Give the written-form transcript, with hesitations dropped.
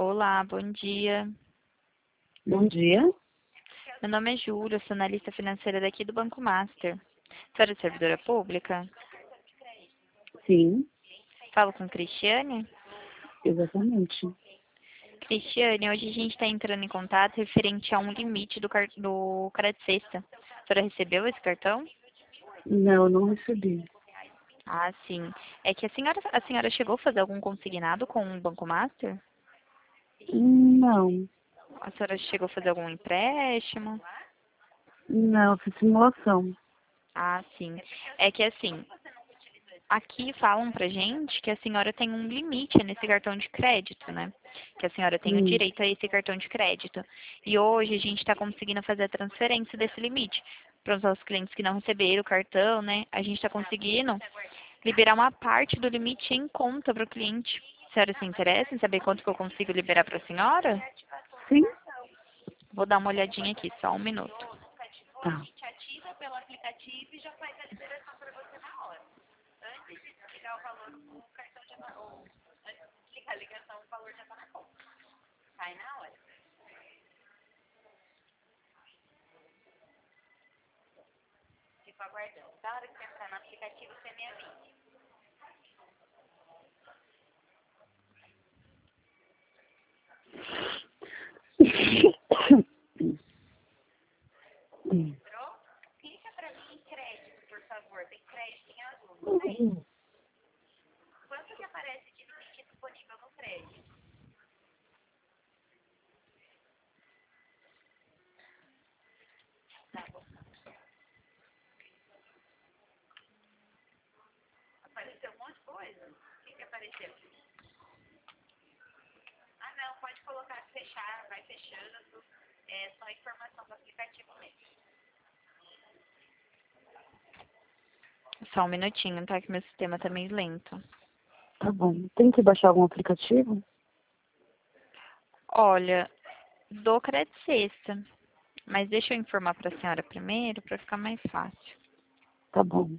Olá, bom dia. Bom dia. Meu nome é Júlia, sou analista financeira daqui do Banco Master. Senhora é servidora pública? Sim, Falo com Cristiane? exatamente. Cristiane, hoje a gente está entrando em contato referente a um limite do Credit Sexta. A senhora recebeu esse cartão? Não, não recebi. Ah, sim. É que a senhora chegou a fazer algum consignado com o Banco Master? Não, A senhora chegou a fazer algum empréstimo? não, fiz simulação. Ah, sim. É que assim, aqui falam pra gente que a senhora tem um limite nesse cartão de crédito, né? Que a senhora tem o Sim, direito a esse cartão de crédito. E hoje a gente está conseguindo fazer a transferência desse limite. Para os nossos clientes que não receberam o cartão, né? A gente está conseguindo liberar uma parte do limite em conta para o cliente. A senhora se interessa em saber quanto que eu consigo liberar para a senhora? sim, Vou dar uma olhadinha aqui, só um minuto. tá. Só um minutinho, tá? Que meu sistema tá meio lento. Tá bom. Tem que baixar algum aplicativo? Olha, dou Credit Sexta. Mas deixa eu informar para a senhora primeiro, para ficar mais fácil. Tá bom.